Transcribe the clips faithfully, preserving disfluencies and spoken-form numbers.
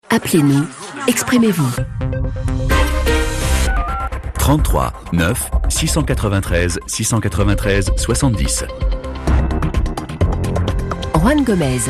Appelez-nous, exprimez-vous. trente-trois neuf six cent quatre-vingt-treize six cent quatre-vingt-treize soixante-dix. Juan Gomez.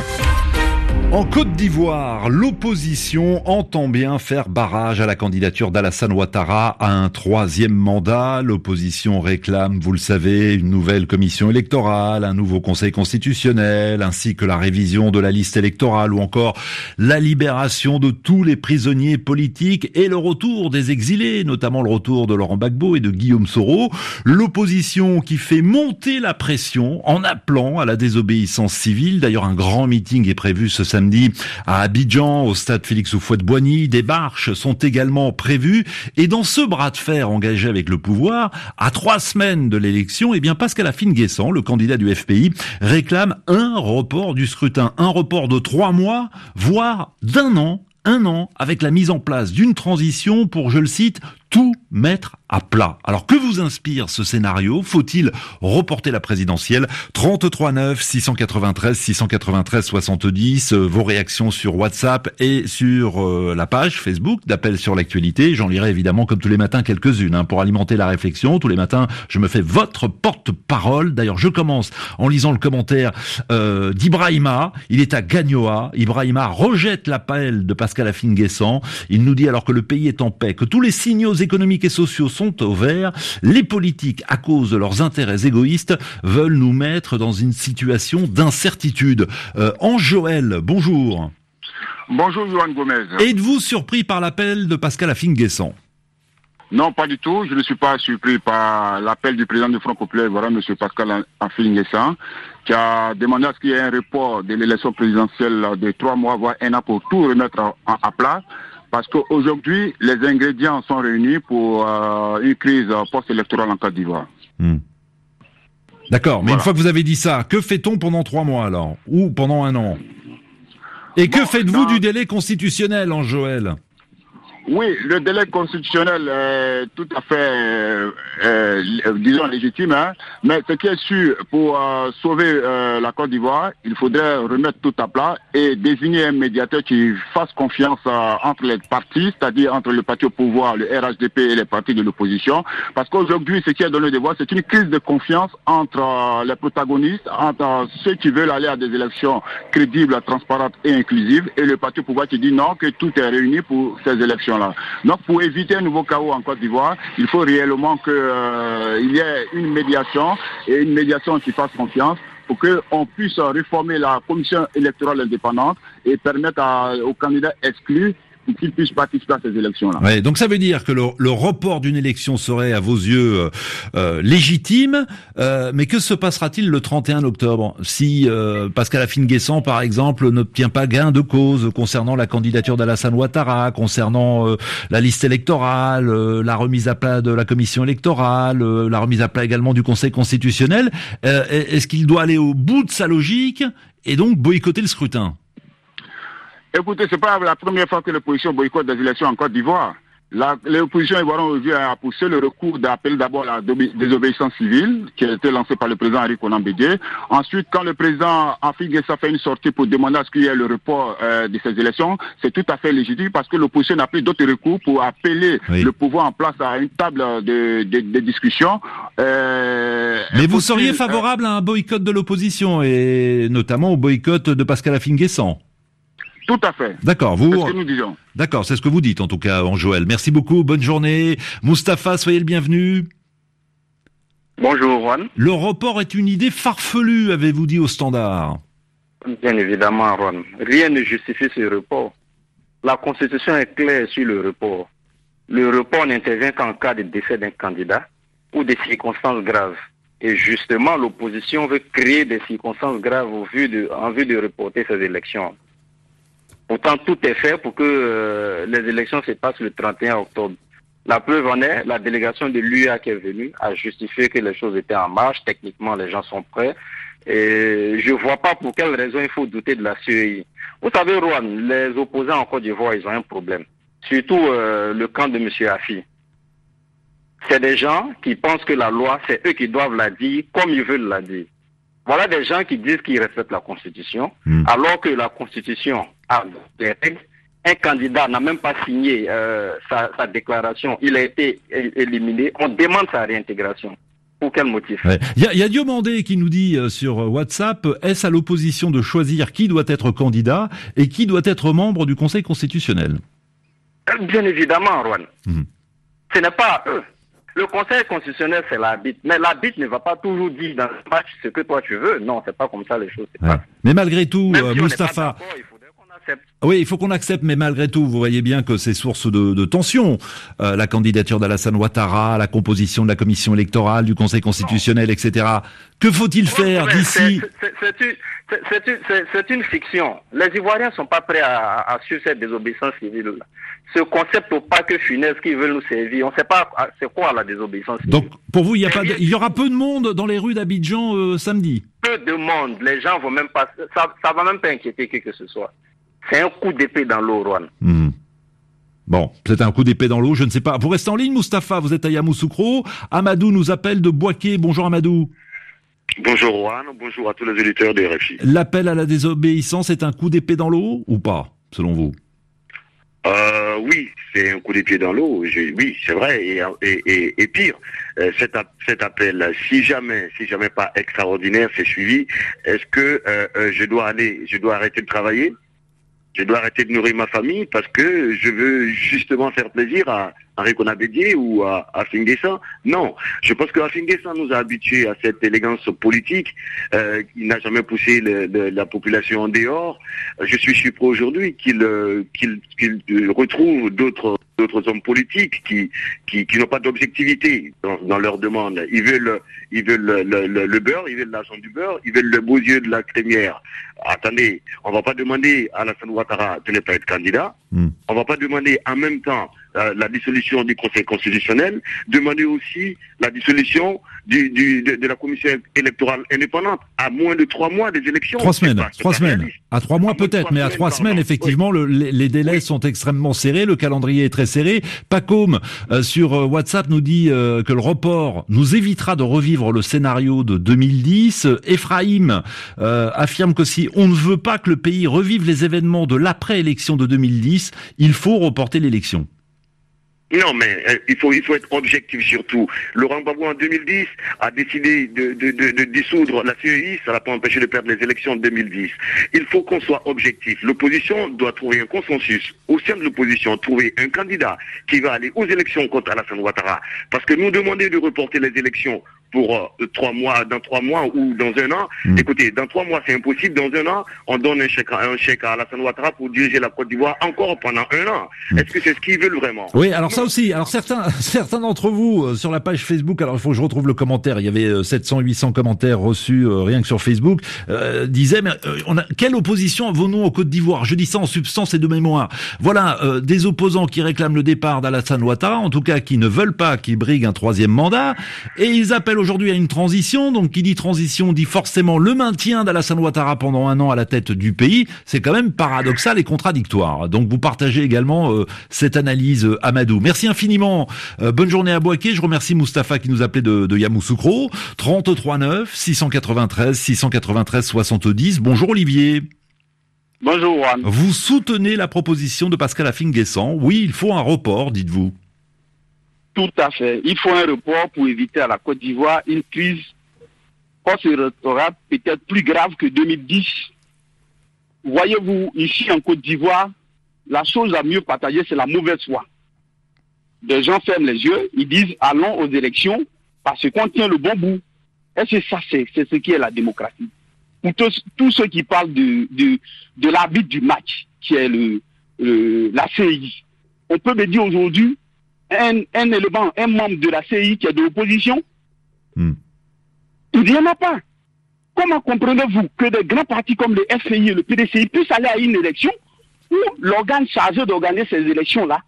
En Côte d'Ivoire, l'opposition entend bien faire barrage à la candidature d'Alassane Ouattara à un troisième mandat. L'opposition réclame, vous le savez, une nouvelle commission électorale, un nouveau conseil constitutionnel, ainsi que la révision de la liste électorale ou encore la libération de tous les prisonniers politiques et le retour des exilés, notamment le retour de Laurent Gbagbo et de Guillaume Soro. L'opposition qui fait monter la pression en appelant à la désobéissance civile. D'ailleurs, un grand meeting est prévu ce samedi samedi à Abidjan, au stade Félix Houphouët-Boigny. Des marches sont également prévues. Et dans ce bras de fer engagé avec le pouvoir, à trois semaines de l'élection, eh bien Pascal Afine-Guessant, le candidat du F P I, réclame un report du scrutin, un report de trois mois, voire d'un an. Un an avec la mise en place d'une transition pour, je le cite, tout mettre à plat. Alors que vous inspire ce scénario ? Faut-il reporter la présidentielle ? trente-trois neuf six cent quatre-vingt-treize six cent quatre-vingt-treize soixante-dix, euh, vos réactions sur WhatsApp et sur euh, la page Facebook d'Appel sur l'actualité. J'en lirai évidemment comme tous les matins quelques-unes hein, pour alimenter la réflexion. Tous les matins, je me fais votre porte-parole. D'ailleurs, je commence en lisant le commentaire euh, d'Ibrahima. Il est à Gagnoa. Ibrahima rejette l'appel de Pascal Afine-Guessant. Il nous dit alors que le pays est en paix, que tous les signaux économiques et sociaux sont au vert, les politiques, à cause de leurs intérêts égoïstes, veulent nous mettre dans une situation d'incertitude. Euh, Ange Joël, bonjour. Bonjour, Juan Gomez. Êtes-vous surpris par l'appel de Pascal Afine-Guessant ? Non, pas du tout. Je ne suis pas surpris par l'appel du président du Front populaire ivoirien, M. Pascal Afine-Guessant, qui a demandé à ce qu'il y ait un report de l'élection présidentielle de trois mois, voire un an, pour tout remettre à, à plat. Parce qu'aujourd'hui, les ingrédients sont réunis pour euh, une crise post-électorale en Côte d'Ivoire. Hmm. D'accord, mais voilà. Une fois que vous avez dit ça, que fait-on pendant trois mois alors ? Ou pendant un an ? Et bon, que faites-vous dans... du délai constitutionnel, Ange Joël ? Oui, le délai constitutionnel est tout à fait, euh, euh, disons, légitime, hein, mais ce qui est sûr, pour euh, sauver euh, la Côte d'Ivoire, il faudrait remettre tout à plat et désigner un médiateur qui fasse confiance euh, entre les partis, c'est-à-dire entre le parti au pouvoir, le R H D P et les partis de l'opposition, parce qu'aujourd'hui, ce qui est donné de voir, c'est une crise de confiance entre euh, les protagonistes, entre euh, ceux qui veulent aller à des élections crédibles, transparentes et inclusives, et le parti au pouvoir qui dit non, que tout est réuni pour ces élections. Donc, pour éviter un nouveau chaos en Côte d'Ivoire, il faut réellement qu'il euh, y ait une médiation et une médiation qui fasse confiance pour qu'on puisse réformer la commission électorale indépendante et permettre à, aux candidats exclus qu'ils puissent participer à ces élections-là. Ouais, donc ça veut dire que le, le report d'une élection serait à vos yeux euh, légitime, euh, mais que se passera-t-il le trente et un octobre si euh, Pascal Afine-Guessant, par exemple, n'obtient pas gain de cause concernant la candidature d'Alassane Ouattara, concernant euh, la liste électorale, euh, la remise à plat de la commission électorale, euh, la remise à plat également du Conseil constitutionnel, euh, est-ce qu'il doit aller au bout de sa logique et donc boycotter le scrutin ? Écoutez, c'est pas la première fois que l'opposition boycotte des élections en Côte d'Ivoire. La, l'opposition ivoirienne aujourd'hui a poussé le recours d'appel d'abord à la désobéissance civile, qui a été lancé par le président Henri Konan Bédié. Ensuite, quand le président Afine-Guessant fait une sortie pour demander à ce qu'il y ait le report euh, de ces élections, c'est tout à fait légitime parce que l'opposition n'a plus d'autres recours pour appeler oui. le pouvoir en place à une table de, de, de discussion. Euh, Mais vous seriez favorable euh, à un boycott de l'opposition et notamment au boycott de Pascal Afine-Guessant ? Tout à fait. D'accord, vous. C'est ce que nous disons. D'accord, c'est ce que vous dites en tout cas, Ange Joël. Merci beaucoup, bonne journée. Moustapha, soyez le bienvenu. Bonjour, Juan. Le report est une idée farfelue, avez-vous dit au Standard ? Bien évidemment, Juan. Rien ne justifie ce report. La Constitution est claire sur le report. Le report n'intervient qu'en cas de décès d'un candidat ou des circonstances graves. Et justement, l'opposition veut créer des circonstances graves au vu de, en vue de reporter ces élections. Pourtant, tout est fait pour que euh, les élections se passent le trente et un octobre. La preuve en est, la délégation de l'U E A qui est venue a justifié que les choses étaient en marche. Techniquement, les gens sont prêts. Et je ne vois pas pour quelle raison il faut douter de la C E I. Vous savez, Rouen, les opposants en Côte d'Ivoire, ils ont un problème. Surtout euh, le camp de M. Afi. C'est des gens qui pensent que la loi, c'est eux qui doivent la dire comme ils veulent la dire. Voilà des gens qui disent qu'ils respectent la Constitution, mmh. alors que la Constitution a des règles un candidat n'a même pas signé euh, sa, sa déclaration, il a été éliminé, on demande sa réintégration. Pour quel motif? Il ouais. y, a, y a Diomandé qui nous dit euh, sur WhatsApp, est-ce à l'opposition de choisir qui doit être candidat et qui doit être membre du Conseil constitutionnel? Bien évidemment, Rouen. Mmh. Ce n'est pas eux. Le Conseil constitutionnel, c'est l'arbitre. Mais l'arbitre ne va pas toujours dire dans le match ce que toi tu veux. Non, c'est pas comme ça les choses. Ouais. Pas... Mais malgré tout, Même euh, si Moustapha... Oui, il faut qu'on accepte, mais malgré tout, vous voyez bien que c'est source de, de tension. Euh, la candidature d'Alassane Ouattara, la composition de la commission électorale, du Conseil constitutionnel, non. et cetera. Que faut-il faire ouais, d'ici c'est, c'est, c'est, c'est, c'est, une, c'est, c'est une fiction. Les Ivoiriens sont pas prêts à, à suivre cette désobéissance civile. Ce concept au pas que funeste qui veulent nous servir, on ne sait pas c'est quoi la désobéissance civile. Donc, pour vous, il y a pas, de, il y aura peu de monde dans les rues d'Abidjan euh, samedi. Peu de monde. Les gens vont même pas, ça, ça va même pas inquiéter qui que ce soit. C'est un coup d'épée dans l'eau, Rouen. Mmh. Bon, c'est un coup d'épée dans l'eau, je ne sais pas. Vous restez en ligne, Moustapha, vous êtes à Yamoussoukro. Amadou nous appelle de Boaké. Bonjour Amadou. Bonjour Rouen, bonjour à tous les auditeurs de R F I. L'appel à la désobéissance est un coup d'épée dans l'eau ou pas, selon vous? Euh, oui, c'est un coup d'épée dans l'eau. Je, oui, c'est vrai. Et, et, et, et pire, euh, cet, cet appel, si jamais, si jamais pas extraordinaire, c'est suivi. Est-ce que euh, euh, je dois aller, je dois arrêter de travailler? Je dois arrêter de nourrir ma famille parce que je veux justement faire plaisir à Henri Konabédié ou à, à Finguessan. Non, je pense que Finguessan nous a habitués à cette élégance politique. Euh, il n'a jamais poussé le, le, la population en dehors. Je suis surpris aujourd'hui qu'il euh, qu'il, qu'il retrouve d'autres d'autres hommes politiques qui qui, qui n'ont pas d'objectivité dans, dans leurs demandes. Ils veulent ils veulent le, le, le, le beurre, ils veulent l'argent du beurre, ils veulent le beau yeux de la crémière. Attendez, on va pas demander à Alassane Ouattara de ne pas être candidat. Mm. On va pas demander en même temps euh, la dissolution du Conseil constitutionnel, demander aussi la dissolution du, du, de, de la commission électorale indépendante à moins de trois mois des élections. Trois semaines, pas, trois semaines. Réaliste. À trois mois à peut-être, mais à trois semaines, pardon. effectivement, oui. le, les, les délais oui. sont extrêmement serrés, le calendrier est très serré. Pacôme, euh, sur euh, WhatsApp, nous dit euh, que le report nous évitera de revivre le scénario de deux mille dix. Ephraim euh, affirme que si on ne veut pas que le pays revive les événements de l'après-élection de deux mille dix, il faut reporter l'élection. Non, mais euh, il faut il faut être objectif surtout. Laurent Gbagbo en deux mille dix a décidé de, de, de, de dissoudre la C E I, ça l'a pas empêché de perdre les élections de deux mille dix. Il faut qu'on soit objectif. L'opposition doit trouver un consensus au sein de l'opposition, trouver un candidat qui va aller aux élections contre Alassane Ouattara. Parce que nous demander de reporter les élections pour euh, trois mois, dans trois mois ou dans un an. Mmh. Écoutez, dans trois mois c'est impossible. Dans un an, on donne un chèque, un chèque à Alassane Ouattara pour diriger la Côte d'Ivoire encore pendant un an. Mmh. Est-ce que c'est ce qu'ils veulent vraiment? Oui, alors non. ça aussi. Alors certains, certains d'entre vous euh, sur la page Facebook. Alors il faut que je retrouve le commentaire. Il y avait euh, sept cents, huit cents commentaires reçus euh, rien que sur Facebook. Euh, disaient, mais euh, on a quelle opposition avons-nous au Côte d'Ivoire? Je dis ça en substance et de mémoire. Voilà, euh, des opposants qui réclament le départ d'Alassane Ouattara, en tout cas qui ne veulent pas qu'il brigue un troisième mandat, et ils appellent aujourd'hui à une transition. Donc qui dit transition dit forcément le maintien d'Alassane Ouattara pendant un an à la tête du pays. C'est quand même paradoxal et contradictoire. Donc vous partagez également euh, cette analyse, euh, Amadou. Merci infiniment. Euh, bonne journée à Boaké. Je remercie Moustapha qui nous appelait de, de Yamoussoukro. trente-trois neuf, six cent quatre-vingt-treize, six cent quatre-vingt-treize, soixante-dix. Bonjour Olivier. Bonjour Juan. Vous soutenez la proposition de Pascal Affinguessan. Oui, il faut un report, dites-vous. Tout à fait. Il faut un report pour éviter à la Côte d'Ivoire une crise post-électorale peut-être plus grave que deux mille dix. Voyez-vous, ici en Côte d'Ivoire, la chose la mieux partagée, c'est la mauvaise foi. Des gens ferment les yeux, ils disent allons aux élections parce qu'on tient le bon bout. Et c'est ça, c'est, c'est ce qui est la démocratie. Pour tous, tous ceux qui parlent de, de, de l'arbitre du match, qui est le, le, la C I, on peut me dire aujourd'hui, Un, un élément, un membre de la C I qui est de l'opposition, hmm. il n'y en a pas. Comment comprenez-vous que des grands partis comme le F I et le P D C I puissent aller à une élection où l'organe chargé d'organiser ces élections-là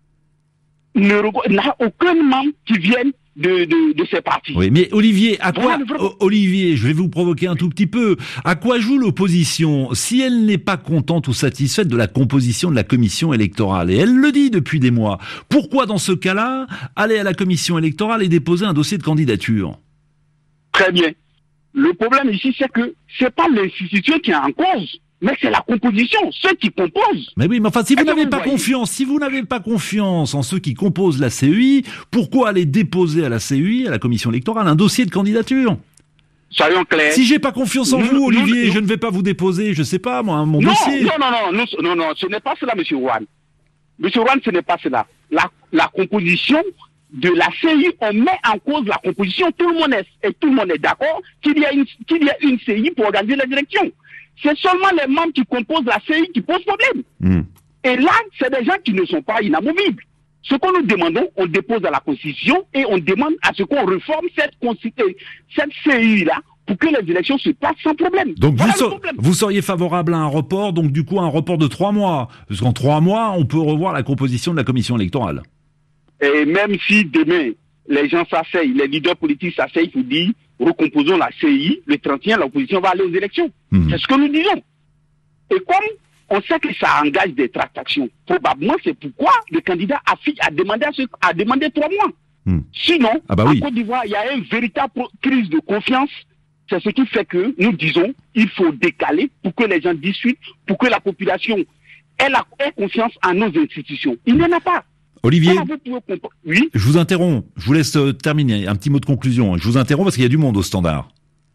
n'a aucun membre qui vienne de, de, de ces partis. Oui, mais Olivier, à quoi, voilà, Olivier, je vais vous provoquer un tout petit peu. À quoi joue l'opposition si elle n'est pas contente ou satisfaite de la composition de la commission électorale? Et elle le dit depuis des mois. Pourquoi, dans ce cas-là, aller à la commission électorale et déposer un dossier de candidature? Très bien. Le problème ici, c'est que c'est pas l'institution qui est en cause. mais c'est la composition, ceux qui composent. Mais oui, mais enfin, si vous Est-ce que n'avez vous pas voyez confiance, si vous n'avez pas confiance en ceux qui composent la C E I, pourquoi aller déposer à la C E I, à la commission électorale, un dossier de candidature? Soyons clairs. Si j'ai pas confiance en Nous- vous, nous- Olivier, nous- je ne vais pas vous déposer, je sais pas, moi, mon Non, dossier. non, non, non, nous- non, non, ce n'est pas cela, monsieur Wan. Monsieur Wan, ce n'est pas cela. La, la composition de la C I, on met en cause la composition, tout le monde est, et tout le monde est d'accord qu'il y a une, qu'il y a une C I pour organiser les élections. C'est seulement les membres qui composent la C I qui posent problème. Hmm. Et là, c'est des gens qui ne sont pas inamovibles. Ce que nous demandons, on dépose à la Constitution et on demande à ce qu'on réforme cette, cette C I-là pour que les élections se passent sans problème. Donc Voilà vous, le so- problème. vous seriez favorable à un report, donc du coup un report de trois mois, parce qu'en trois mois, on peut revoir la composition de la commission électorale. Et même si demain, les gens s'asseyent, les leaders politiques s'asseyent pour dire recomposons la C I, le trente et un, l'opposition va aller aux élections. Mmh. C'est ce que nous disons. Et comme on sait que ça engage des tractations, probablement c'est pourquoi le candidat a, fi- a, demandé, à ce, a demandé trois mois. Mmh. Sinon, Ah bah en oui. Côte d'Ivoire, il y a une véritable pro- crise de confiance. C'est ce qui fait que nous disons il faut décaler pour que les gens discutent, pour que la population ait, la, ait confiance en nos institutions. Il n'y en a pas. Olivier, Comment vous pouvez comprendre? Oui. je vous interromps, je vous laisse euh, terminer, un petit mot de conclusion. Je vous interromps parce qu'il y a du monde au standard.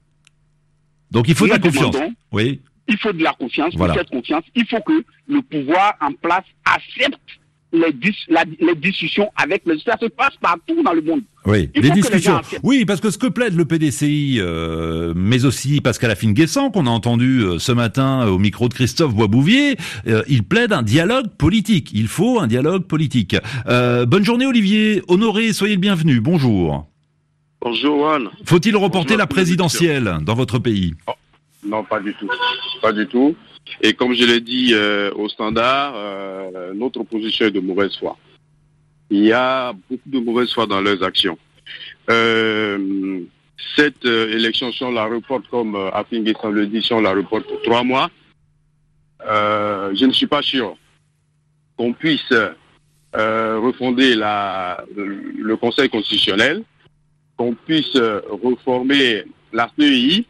Donc il faut de la Nous confiance. demandons- Oui. Il faut de la confiance. Voilà. Pour cette confiance, il faut que le pouvoir en place accepte les, dis la, les discussions avec les... Ça se passe partout dans le monde. Oui, Il des faut que les discussions. gens acceptent. Oui, parce que ce que plaide le P D C I, euh, mais aussi Pascal Afine-Guessant, qu'on a entendu euh, ce matin au micro de Christophe Boisbouvier, euh, il plaide un dialogue politique. Il faut un dialogue politique. Euh, bonne journée Olivier, Honoré, soyez le bienvenu, bonjour. Bonjour, Juan. Faut-il reporter Bonjour la à tous les présidentielle dans votre pays? Non, pas du tout. Pas du tout. Et comme je l'ai dit euh, au standard, euh, notre opposition est de mauvaise foi. Il y a beaucoup de mauvaise foi dans leurs actions. Euh, cette euh, élection, si on la reporte, comme euh, Afine Guessant le dit, si on la reporte pour trois mois, euh, je ne suis pas sûr qu'on puisse euh, refonder la, le Conseil constitutionnel, qu'on puisse euh, reformer la C E I,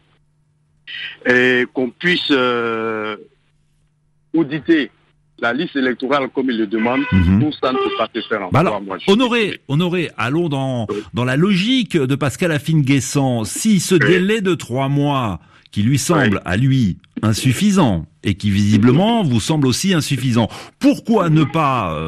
et qu'on puisse euh, auditer la liste électorale comme il le demande. Mhm. Tout ça ne peut pas se faire en Bah trois alors, mois. Je- Honoré, Honoré, allons dans, dans la logique de Pascal Afine-Guessant. Si ce délai de trois mois, qui lui semble, Oui. à lui, insuffisant, et qui visiblement vous semble aussi insuffisant, pourquoi ne pas euh,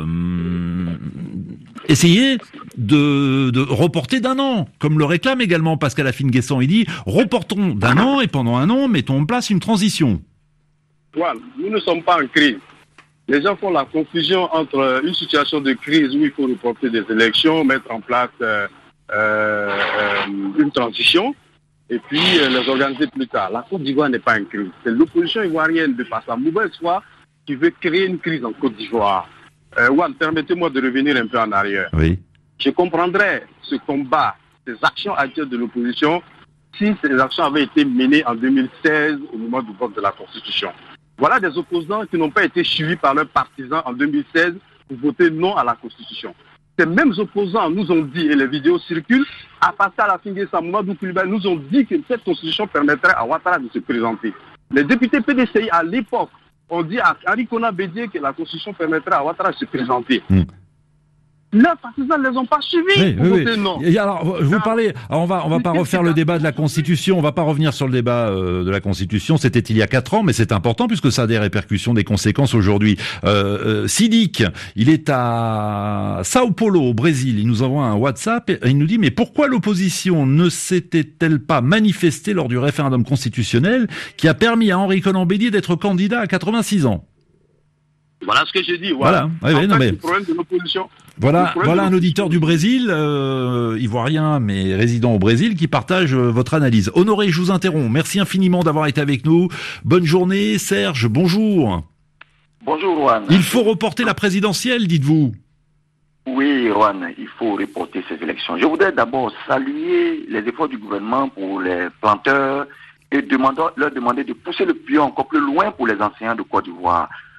essayer de, de reporter d'un an, comme le réclame également Pascal Afine-Guessant? Il dit, reportons d'un an, et pendant un an, mettons en place une transition. Voilà, nous ne sommes pas en crise. Les gens font la confusion entre une situation de crise où il faut reporter des élections, mettre en place euh, euh, euh, une transition, et puis euh, les organiser plus tard. La Côte d'Ivoire n'est pas en crise. C'est l'opposition ivoirienne, de par sa mauvaise foi, qui veut créer une crise en Côte d'Ivoire. Euh, Juan, permettez-moi de revenir un peu en arrière. Oui. Je comprendrais ce combat, ces actions actuelles de l'opposition, si ces actions avaient été menées en deux mille seize au moment du vote de la Constitution. Voilà des opposants qui n'ont pas été suivis par leurs partisans en deux mille seize pour voter non à la Constitution. Ces mêmes opposants nous ont dit, et les vidéos circulent, à Pascal Afine-Guessant, Mamadou Coulibaly, nous ont dit que cette Constitution permettrait à Ouattara de se présenter. Les députés P D C I à l'époque ont dit à Henri Konan Bédié que la Constitution permettrait à Ouattara de se présenter. Mmh. Leurs partisans ne les ont pas suivis Oui, pour oui, voter oui. non. Et alors, vous parlez, alors on va, on va pas Mais refaire qu'est-ce le que débat ça- de la Constitution, on va pas revenir sur le débat euh, de la Constitution, c'était il y a quatre ans, mais c'est important puisque ça a des répercussions, des conséquences aujourd'hui. Euh, euh, Sidic, il est à Sao Paulo, au Brésil, il nous envoie un WhatsApp et il nous dit, mais pourquoi l'opposition ne s'était-elle pas manifestée lors du référendum constitutionnel qui a permis à Henri Konan Bédié d'être candidat à quatre-vingt-six ans? Voilà ce que j'ai dit. Voilà. Voilà. Oui, oui, En non, fait, mais- le problème de l'opposition. Voilà, Le problème voilà de un l'opposition- auditeur du Brésil, euh, ivoirien mais résident au Brésil, qui partage euh, votre analyse. Honoré, je vous interromps. Merci infiniment d'avoir été avec nous. Bonne journée, Serge. Bonjour. Bonjour, Juan. Il faut reporter la présidentielle, dites-vous. Oui, Juan, il faut reporter ces élections. Je voudrais d'abord saluer les efforts du gouvernement pour les planteurs et demander, leur demander de pousser le pion encore plus loin pour les enseignants de Côte d'Ivoire.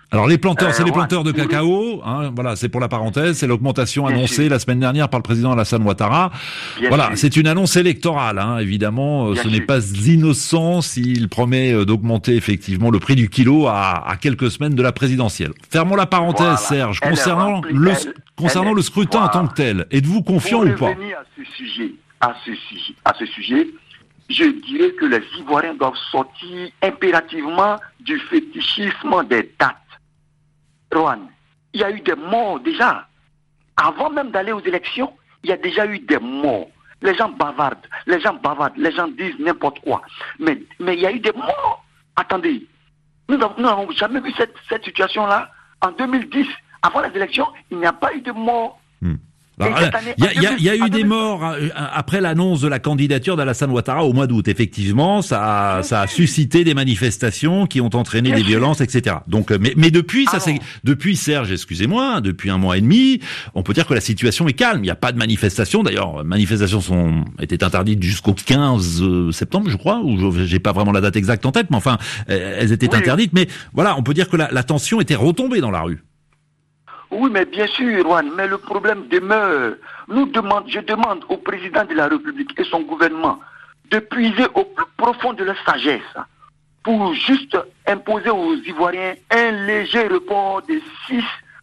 Alors les planteurs, Euh, c'est les Juan, planteurs de vous- cacao, hein, voilà, c'est pour la parenthèse, c'est l'augmentation Bien annoncée sûr. la semaine dernière par le président Alassane Ouattara. Bien Voilà, sûr. c'est une annonce électorale, hein, évidemment, euh, Bien ce n'est sûr. pas innocent s'il promet euh, d'augmenter effectivement le prix du kilo à, à quelques semaines de la présidentielle. Fermons la parenthèse, Voilà. Serge, Elle est concernant remplie, le elle- concernant elle le est- scrutin en voilà. tant que tel. Êtes-vous confiant Pour ou pas? revenir à ce sujet, à ce sujet, à ce sujet, je dirais que les Ivoiriens doivent sortir impérativement du fétichisme des dates. Rohan, il y a eu des morts déjà. Avant même d'aller aux élections, il y a déjà eu des morts. Les gens bavardent, les gens bavardent, les gens disent n'importe quoi. Mais, mais il y a eu des morts. Attendez, nous n'avons jamais vu cette, cette situation-là. En deux mille dix, avant les élections, il n'y a pas eu de morts. Hmm. Et Alors, cette année, Il y, a- en il y a- il y a deux mille eu des morts euh, après l'annonce de la candidature d'Alassane Ouattara au mois d'août. Effectivement, ça a, ça a suscité des manifestations qui ont entraîné Bien des sûr. violences, et cetera. Donc, euh, mais, mais depuis, ça Alors. c'est depuis Serge, excusez-moi, depuis un mois et demi, on peut dire que la situation est calme. Il n'y a pas de manifestations. D'ailleurs, les manifestations sont étaient interdites jusqu'au quinze septembre, je crois, ou je- j'ai pas vraiment la date exacte en tête, mais enfin, euh, elles étaient Oui. interdites. Mais voilà, on peut dire que la, la tension était retombée dans la rue. Oui, mais bien sûr, Juan, mais le problème demeure. Nous demande, je demande au président de la République et son gouvernement de puiser au plus profond de leur sagesse pour juste imposer aux Ivoiriens un léger report de six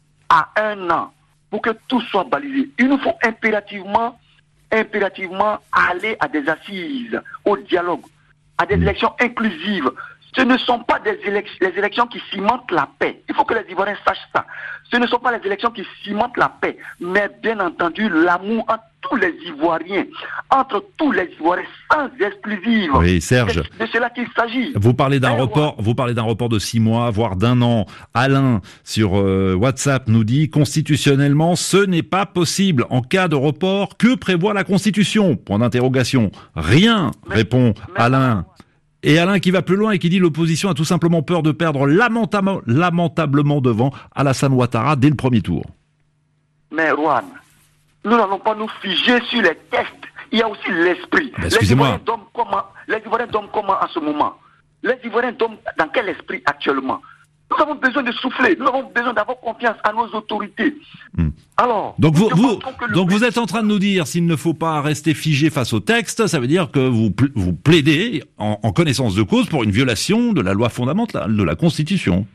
à un an pour que tout soit balisé. Il nous faut impérativement, impérativement aller à des assises, au dialogue, à des élections inclusives. Ce ne sont pas des élections, les élections qui cimentent la paix. Il faut que les Ivoiriens sachent ça. Ce ne sont pas les élections qui cimentent la paix, mais bien entendu l'amour entre tous les Ivoiriens, entre tous les Ivoiriens, sans exclusive. Oui, Serge. C'est de cela qu'il s'agit. Vous parlez d'un Eh, report, vous parlez d'un report de six mois, voire d'un an. Alain sur euh, WhatsApp nous dit constitutionnellement, ce n'est pas possible en cas de report. Que prévoit la Constitution? Point d'interrogation. Rien, Mais- répond mais- Alain. Et Alain qui va plus loin et qui dit l'opposition a tout simplement peur de perdre lamentablement, lamentablement devant Alassane Ouattara dès le premier tour. Mais Juan, nous n'allons pas nous figer sur les textes. Il y a aussi l'esprit. Ben, excusez-moi. Les Ivoiriens dorment comment, les Ivoiriens dorment comment en ce moment? Les Ivoiriens dorment dans quel esprit actuellement? Nous avons besoin de souffler. Nous avons besoin d'avoir confiance à nos autorités. Hmm. Alors, Donc vous, nous vous, pensons que le donc vous président- êtes en train de nous dire s'il ne faut pas rester figé face au texte, ça veut dire que vous, pl- vous plaidez en, en connaissance de cause pour une violation de la loi fondamentale, de la Constitution.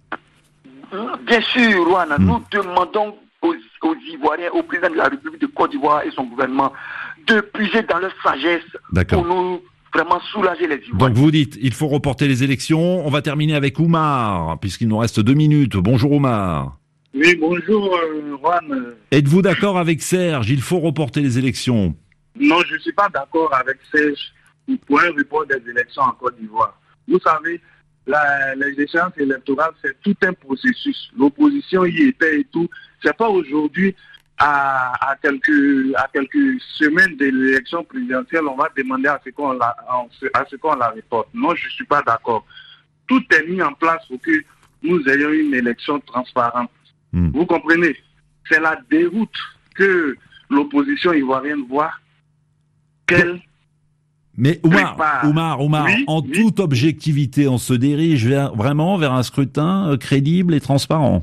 Bien sûr, Juan, Hmm. nous demandons aux, aux Ivoiriens, au président de la République de Côte d'Ivoire et son gouvernement de puiser dans leur sagesse D'accord. pour nous vraiment soulager les Ivoiriens. Donc vous dites, il faut reporter les élections. On va terminer avec Oumar, puisqu'il nous reste deux minutes. Bonjour Oumar. Oui, bonjour, euh, Juan. Êtes-vous d'accord avec Serge? Il faut reporter les élections. Non, je ne suis pas d'accord avec Serge pour un report des élections en Côte d'Ivoire. Vous savez, la, les échéances électorales, c'est tout un processus. L'opposition y était et tout. C'est pas aujourd'hui, à, à, quelques, à quelques semaines de l'élection présidentielle, on va demander à ce qu'on la, à ce qu'on la reporte. Non, je ne suis pas d'accord. Tout est mis en place pour que nous ayons une élection transparente. Hmm. Vous comprenez? C'est la déroute que l'opposition ivoirienne voit qu'elle... Mais Oumar, Prépare. Oumar, Oumar, Oui, en oui. toute objectivité, on se dirige vers, vraiment vers un scrutin euh, crédible et transparent.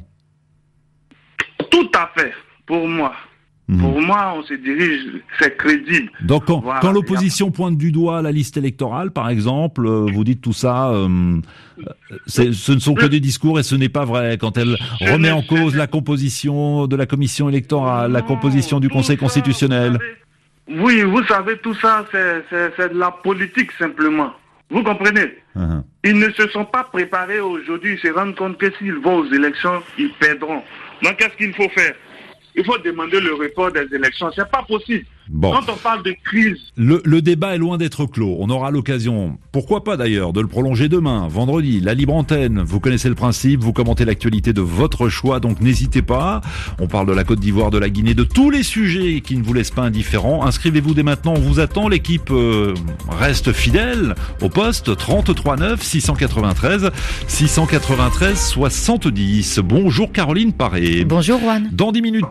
Tout à fait, pour moi. Mhm. Pour moi, on se dirige, c'est crédible. Donc quand, Voilà, quand l'opposition pointe du doigt la liste électorale, par exemple, euh, vous dites tout ça, euh, c'est- ce ne sont que des discours et ce n'est pas vrai. Quand elle Je remet ne- en je cause ne- la composition de la commission électorale, la Non, composition du tout Conseil ça, constitutionnel. vous savez- Oui, vous savez, tout ça, c'est- c'est c'est de la politique simplement. Vous comprenez? Uhum. Ils ne se sont pas préparés aujourd'hui, ils se rendent compte que s'ils vont aux élections, ils perdront. Donc qu'est-ce qu'il faut faire? Il faut demander le report des élections. C'est pas possible. Bon. Quand on parle de crise, Le, le débat est loin d'être clos. On aura l'occasion, pourquoi pas d'ailleurs, de le prolonger demain, vendredi, la libre antenne. Vous connaissez le principe, vous commentez l'actualité de votre choix, donc n'hésitez pas. On parle de la Côte d'Ivoire, de la Guinée, de tous les sujets qui ne vous laissent pas indifférents. Inscrivez-vous dès maintenant, on vous attend. L'équipe euh, reste fidèle au poste trente-trois neuf six cent quatre-vingt-treize six cent quatre-vingt-treize soixante-dix. Bonjour Caroline Paré. Bonjour Juan. Dans dix minutes.